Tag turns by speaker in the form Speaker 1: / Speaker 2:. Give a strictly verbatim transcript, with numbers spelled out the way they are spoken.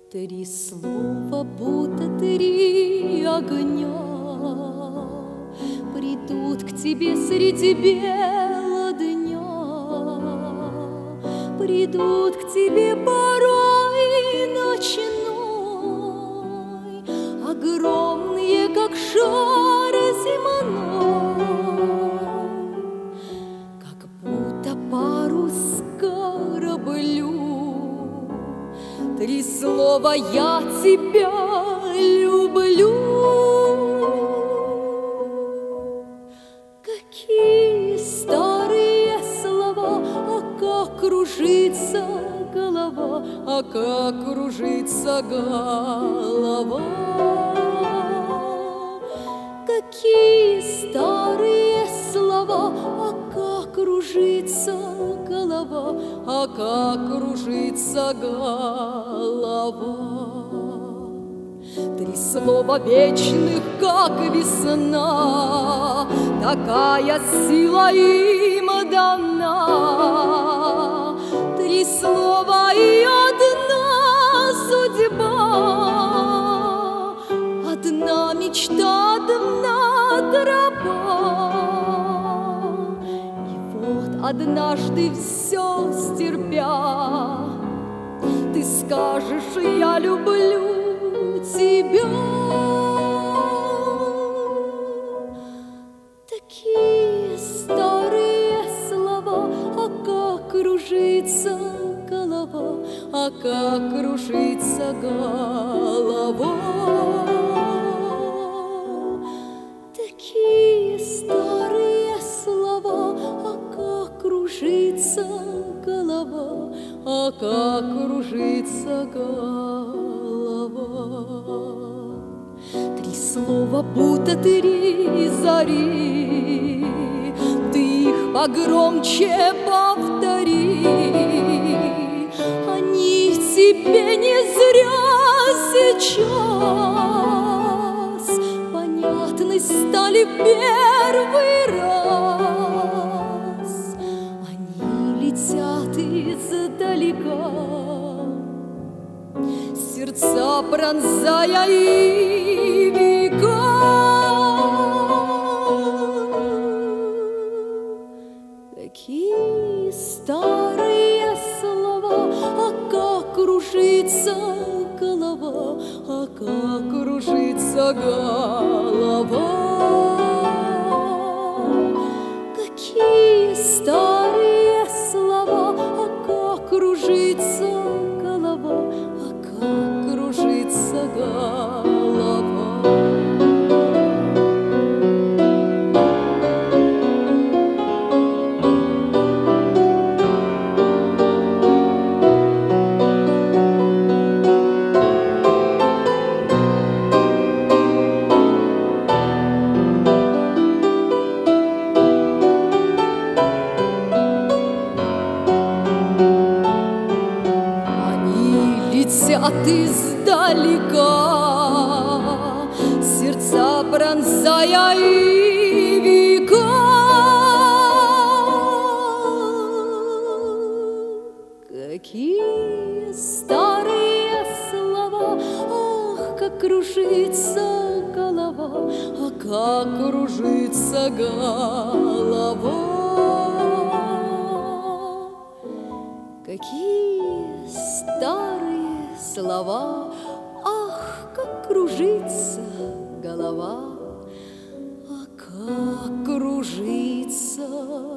Speaker 1: Три слова, будто три огня, придут к тебе среди бела дня, придут к тебе порой ночной, огромные, как шар земной, как будто парус кораблю. Три слова: я тебя люблю. Какие старые слова, а как кружится голова, а как кружится голова. Какие старые слова, а как кружится голова, а как кружится голова. Три слова вечных, как весна, такая сила им дана. Три слова и одна судьба, одна мечта, одна тропа. И вот однажды все стерпя, ты скажешь: я люблю тебя. Такие старые слова, а как кружится голова, а как кружится голова. Такие старые слова, а как кружится голова, а как кружится голова. Три слова, будто три зари, ты их погромче повтори. Они тебе не зря сейчас понятны стали в первый раз. Они летят издалека, сердца пронзая и века. Такие старые слова, а как кружится голова, а как кружится голова. Какие старые слова, а как кружится голова, а как кружится голова. Летят издалека, сердца пронзая и века. Какие старые слова, ах, как кружится голова, а как кружится голова. Какие старые слова, ах, как кружится голова, а как кружится